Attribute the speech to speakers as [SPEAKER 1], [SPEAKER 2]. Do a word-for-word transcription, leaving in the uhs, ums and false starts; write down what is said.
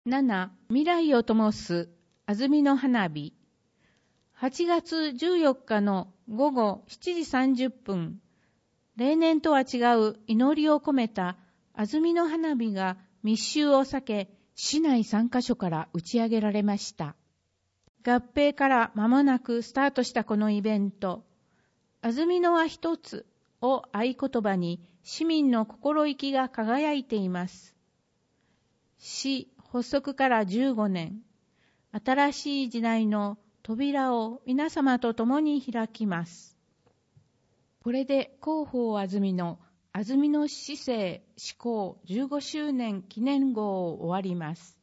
[SPEAKER 1] なな. 未来を灯す安曇野花火。はちがつじゅうよっかのごごしちじさんじゅっぷん、例年とは違う祈りを込めた安曇野花火が密集を避け、市内さんカ所から打ち上げられました。合併から間もなくスタートしたこのイベント、安曇野は一つを合言葉に市民の心意気が輝いています。市発足からじゅうごねん、新しい時代の扉を皆様と共に開きます。これで広報安曇野、安曇野市政施行じゅうごしゅうねん記念号を終わります。